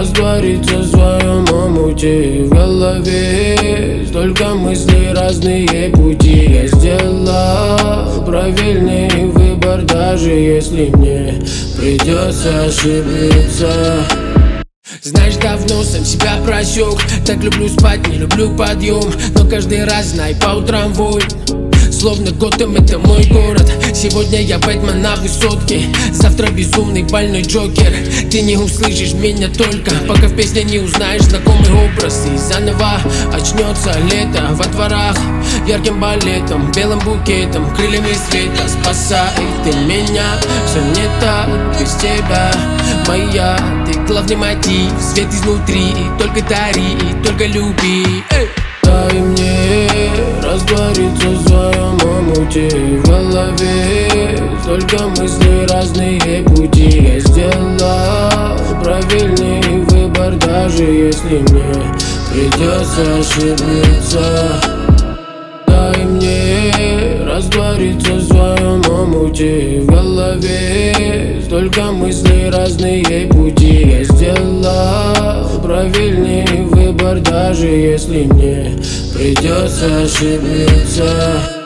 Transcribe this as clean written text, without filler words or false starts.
раствориться в своем омуте. В голове столько мыслей, разные пути. Я сделал правильный выбор, даже если мне придется ошибиться. Знаешь, давно сам себя просек. Так люблю спать, не люблю подъем, но каждый раз, знай, по утрам вой. Словно Готэм, это мой город. Сегодня я Бэтмен на высотке, завтра безумный больной Джокер. Ты не услышишь меня только, пока в песне не узнаешь знакомый образ. И заново очнется лето во дворах, ярким балетом, белым букетом, крыльями света. Спасай ты меня, все не так без тебя, моя. Ты главный мотив, свет изнутри, только дари, только люби. Дай мне раствориться в своем омуте. В голове столько мыслей, разные пути. Я сделал правильный выбор, даже если мне придется ошибиться. Дай мне раствориться в своем омуте. В голове столько мыслей, разные пути. Я сделал правильный выбор, даже если мне придется ошибиться.